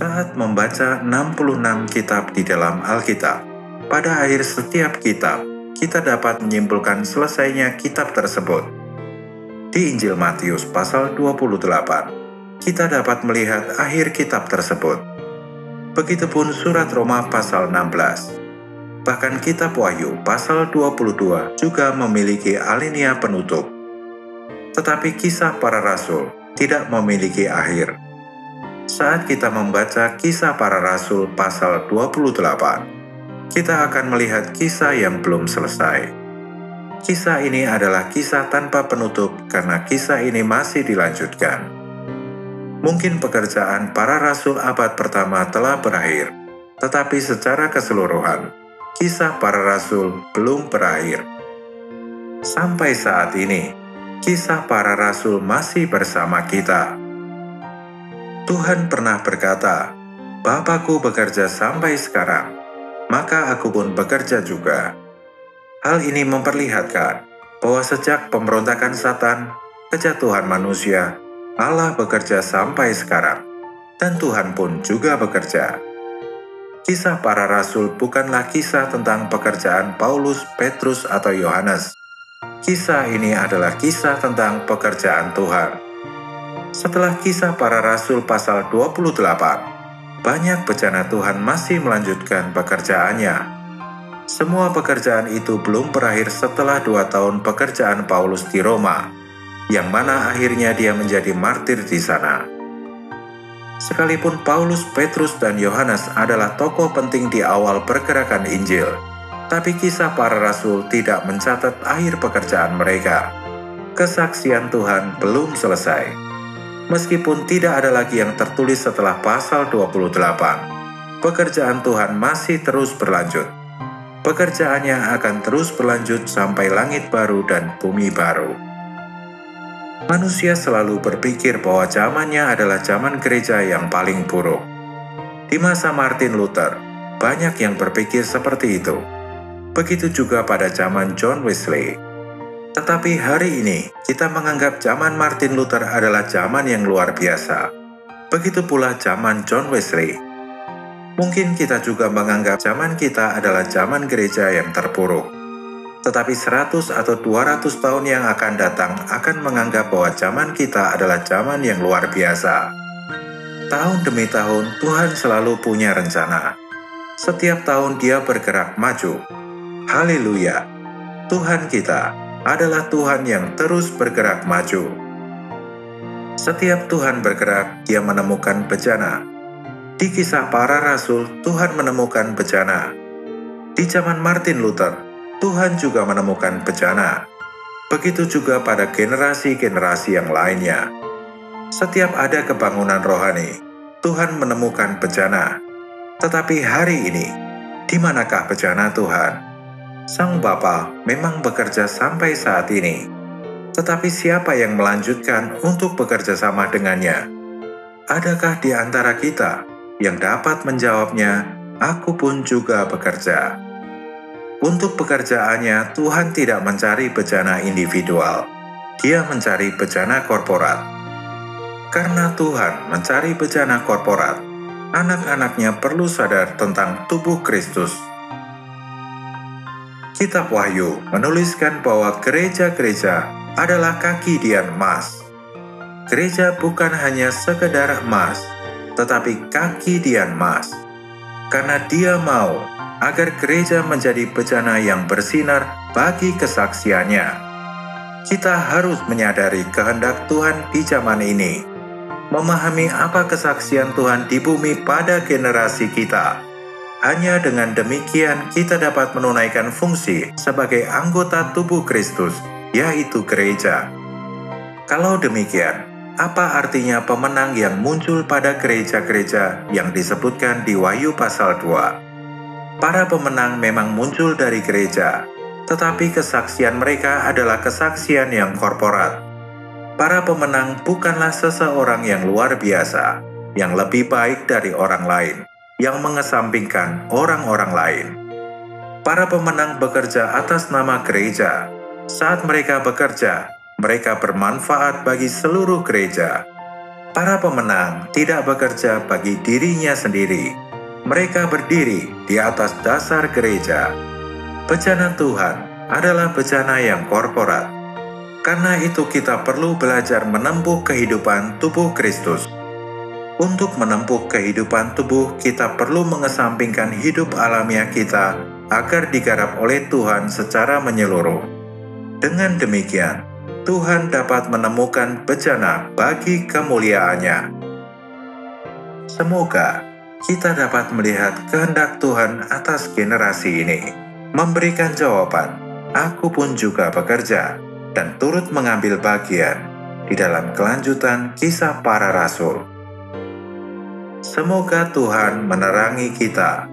Saat membaca 66 kitab di dalam Alkitab, pada akhir setiap kitab, kita dapat menyimpulkan selesainya kitab tersebut. Di Injil Matius pasal 28, kita dapat melihat akhir kitab tersebut. Begitupun surat Roma pasal 16. Bahkan kitab Wahyu pasal 22 juga memiliki alinea penutup. Tetapi kisah para rasul tidak memiliki akhir. Saat kita membaca kisah para rasul pasal 28, kita akan melihat kisah yang belum selesai. Kisah ini adalah kisah tanpa penutup karena kisah ini masih dilanjutkan. Mungkin pekerjaan para rasul abad pertama telah berakhir, tetapi secara keseluruhan, kisah para rasul belum berakhir. Sampai saat ini, kisah para rasul masih bersama kita. Tuhan pernah berkata, "Bapakku bekerja sampai sekarang, maka aku pun bekerja juga." Hal ini memperlihatkan bahwa sejak pemberontakan Satan, kejatuhan manusia, Allah bekerja sampai sekarang, dan Tuhan pun juga bekerja. Kisah para rasul bukanlah kisah tentang pekerjaan Paulus, Petrus, atau Yohanes. Kisah ini adalah kisah tentang pekerjaan Tuhan. Setelah kisah para rasul pasal 28, banyak bejana Tuhan masih melanjutkan pekerjaannya. Semua pekerjaan itu belum berakhir setelah 2 tahun pekerjaan Paulus di Roma, yang mana akhirnya dia menjadi martir di sana. Sekalipun Paulus, Petrus, dan Yohanes adalah tokoh penting di awal pergerakan Injil, tapi kisah para rasul tidak mencatat akhir pekerjaan mereka. Kesaksian Tuhan belum selesai. Meskipun tidak ada lagi yang tertulis setelah pasal 28, pekerjaan Tuhan masih terus berlanjut. Pekerjaannya akan terus berlanjut sampai langit baru dan bumi baru. Manusia selalu berpikir bahwa zamannya adalah zaman gereja yang paling buruk. Di masa Martin Luther, banyak yang berpikir seperti itu. Begitu juga pada zaman John Wesley. Tetapi hari ini, kita menganggap zaman Martin Luther adalah zaman yang luar biasa. Begitu pula zaman John Wesley. Mungkin kita juga menganggap zaman kita adalah zaman gereja yang terpuruk. Tetapi 100 atau 200 tahun yang akan datang akan menganggap bahwa zaman kita adalah zaman yang luar biasa. Tahun demi tahun, Tuhan selalu punya rencana. Setiap tahun Dia bergerak maju. Haleluya! Tuhan kita adalah Tuhan yang terus bergerak maju. Setiap Tuhan bergerak, Dia menemukan bejana. Di kisah para rasul, Tuhan menemukan bejana. Di zaman Martin Luther, Tuhan juga menemukan bejana. Begitu juga pada generasi-generasi yang lainnya. Setiap ada kebangunan rohani, Tuhan menemukan bejana. Tetapi hari ini, di manakah bejana Tuhan? Sang Bapa memang bekerja sampai saat ini. Tetapi siapa yang melanjutkan untuk bekerja sama dengannya? Adakah di antara kita yang dapat menjawabnya, "Aku pun juga bekerja"? Untuk pekerjaannya, Tuhan tidak mencari bejana individual. Dia mencari bejana korporat. Karena Tuhan mencari bejana korporat, anak-anaknya perlu sadar tentang tubuh Kristus. Kitab Wahyu menuliskan bahwa gereja-gereja adalah kaki dian emas. Gereja bukan hanya sekedar emas, tetapi kaki dian emas. Karena Dia mau agar gereja menjadi bejana yang bersinar bagi kesaksiannya. Kita harus menyadari kehendak Tuhan di zaman ini, memahami apa kesaksian Tuhan di bumi pada generasi kita. Hanya dengan demikian kita dapat menunaikan fungsi sebagai anggota tubuh Kristus, yaitu gereja. Kalau demikian, apa artinya pemenang yang muncul pada gereja-gereja yang disebutkan di Wahyu pasal 2? Para pemenang memang muncul dari gereja, tetapi kesaksian mereka adalah kesaksian yang korporat. Para pemenang bukanlah seseorang yang luar biasa, yang lebih baik dari orang lain, yang mengesampingkan orang-orang lain. Para pemenang bekerja atas nama gereja. Saat mereka bekerja, mereka bermanfaat bagi seluruh gereja. Para pemenang tidak bekerja bagi dirinya sendiri. Mereka berdiri di atas dasar gereja. Bejana Tuhan adalah bejana yang korporat. Karena itu kita perlu belajar menempuh kehidupan tubuh Kristus. Untuk menempuh kehidupan tubuh, kita perlu mengesampingkan hidup alamiah kita agar digarap oleh Tuhan secara menyeluruh. Dengan demikian, Tuhan dapat menemukan bejana bagi kemuliaannya. Semoga kita dapat melihat kehendak Tuhan atas generasi ini, memberikan jawaban, "Aku pun juga bekerja," dan turut mengambil bagian di dalam kelanjutan kisah para rasul. Semoga Tuhan menerangi kita